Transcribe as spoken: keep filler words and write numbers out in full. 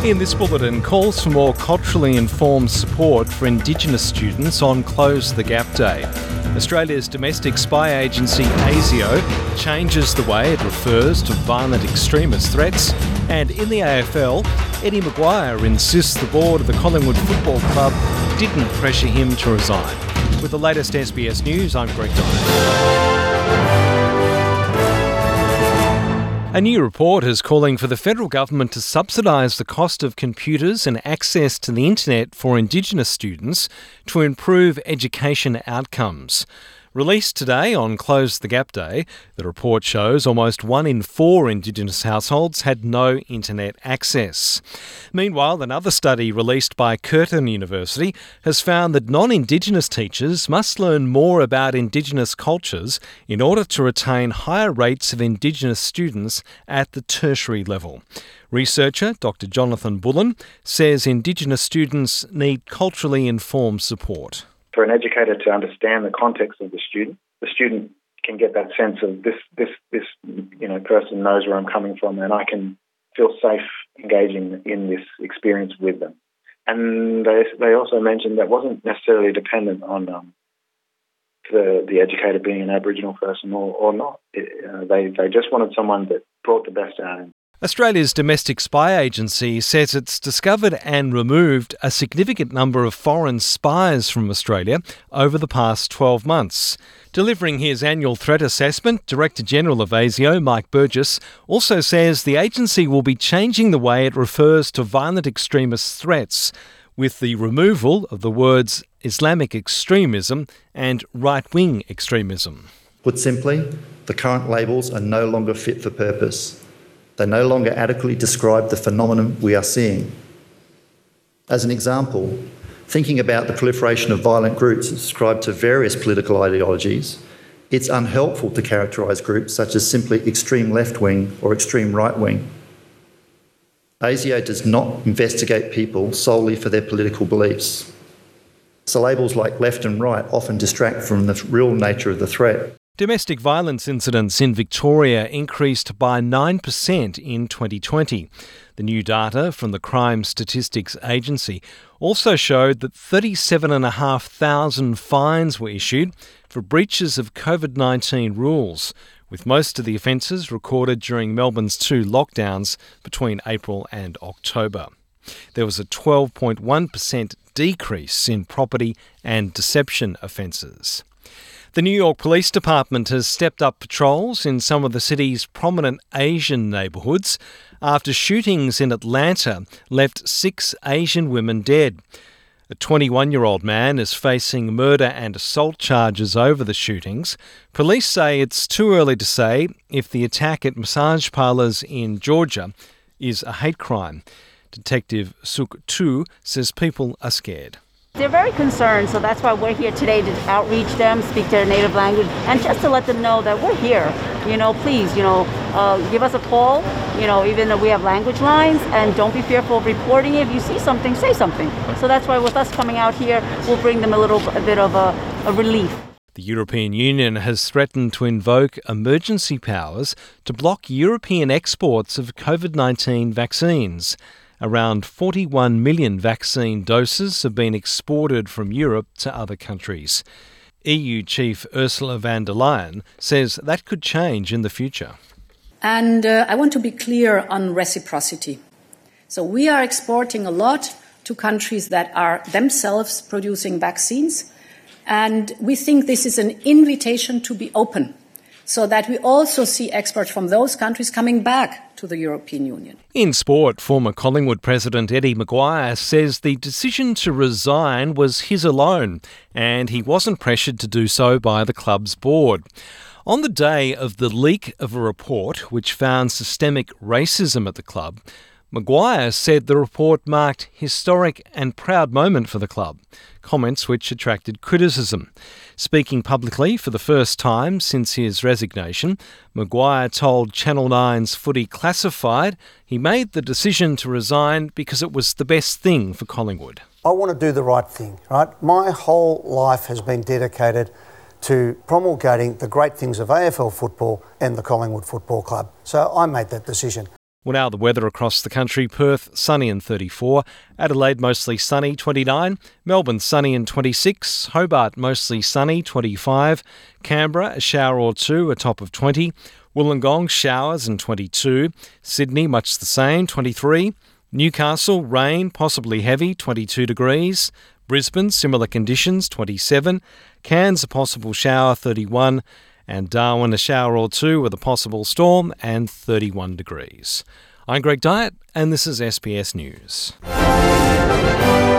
In this bulletin, calls for more culturally informed support for Indigenous students on Close the Gap Day. Australia's domestic spy agency ASIO changes the way it refers to violent extremist threats. And in the A F L, Eddie McGuire insists the board of the Collingwood Football Club didn't pressure him to resign. With the latest S B S News, I'm Greg Dyer. A new report is calling for the federal government to subsidise the cost of computers and access to the internet for Indigenous students to improve education outcomes. Released today on Close the Gap Day, the report shows almost one in four Indigenous households had no internet access. Meanwhile, another study released by Curtin University has found that non-Indigenous teachers must learn more about Indigenous cultures in order to retain higher rates of Indigenous students at the tertiary level. Researcher Doctor Jonathan Bullen says Indigenous students need culturally informed support. For an educator to understand the context of the student, the student can get that sense of this, this, this, you know, person knows where I'm coming from, and I can feel safe engaging in this experience with them. And they they also mentioned that wasn't necessarily dependent on um, the the educator being an Aboriginal person or, or not. It, uh, they they just wanted someone that brought the best out of him. Australia's domestic spy agency says it's discovered and removed a significant number of foreign spies from Australia over the past twelve months. Delivering his annual threat assessment, Director General of ASIO, Mike Burgess, also says the agency will be changing the way it refers to violent extremist threats, with the removal of the words Islamic extremism and right-wing extremism. Put simply, the current labels are no longer fit for purpose. They no longer adequately describe the phenomenon we are seeing. As an example, thinking about the proliferation of violent groups ascribed to various political ideologies, it's unhelpful to characterise groups such as simply extreme left-wing or extreme right-wing. ASIO does not investigate people solely for their political beliefs. So labels like left and right often distract from the real nature of the threat. Domestic violence incidents in Victoria increased by nine percent in twenty twenty. The new data from the Crime Statistics Agency also showed that thirty-seven thousand five hundred fines were issued for breaches of COVID nineteen rules, with most of the offences recorded during Melbourne's two lockdowns between April and October. There was a twelve point one percent decrease in property and deception offences. The New York Police Department has stepped up patrols in some of the city's prominent Asian neighbourhoods after shootings in Atlanta left six Asian women dead. A twenty-one-year-old man is facing murder and assault charges over the shootings. Police say it's too early to say if the attack at massage parlours in Georgia is a hate crime. Detective Suk Tu says people are scared. They're very concerned, so that's why we're here today to outreach them, speak their native language, and just to let them know that we're here. You know, please, you know, uh, give us a call, you know, even though we have language lines, and don't be fearful of reporting it. If you see something, say something. So that's why with us coming out here, we'll bring them a little a bit of a, a relief. The European Union has threatened to invoke emergency powers to block European exports of COVID nineteen vaccines. Around forty-one million vaccine doses have been exported from Europe to other countries. E U Chief Ursula von der Leyen says that could change in the future. And uh, I want to be clear on reciprocity. So we are exporting a lot to countries that are themselves producing vaccines, and we think this is an invitation to be open, so that we also see exports from those countries coming back to the European Union. In sport, former Collingwood president Eddie McGuire says the decision to resign was his alone, and he wasn't pressured to do so by the club's board. On the day of the leak of a report which found systemic racism at the club, McGuire said the report marked historic and proud moment for the club, comments which attracted criticism. Speaking publicly for the first time since his resignation, McGuire told Channel nine's Footy Classified he made the decision to resign because it was the best thing for Collingwood. I want to do the right thing, right? My whole life has been dedicated to promulgating the great things of A F L football and the Collingwood Football Club. So I made that decision. Well, now the weather across the country. Perth, sunny and thirty-four. Adelaide, mostly sunny, twenty-nine. Melbourne, sunny and twenty-six. Hobart, mostly sunny, twenty-five. Canberra, a shower or two, a top of twenty. Wollongong, showers and twenty-two. Sydney, much the same, twenty-three. Newcastle, rain, possibly heavy, twenty-two degrees. Brisbane, similar conditions, twenty-seven. Cairns, a possible shower, thirty-one. And Darwin, a shower or two with a possible storm, and thirty-one degrees. I'm Greg Dyett, and this is S B S News.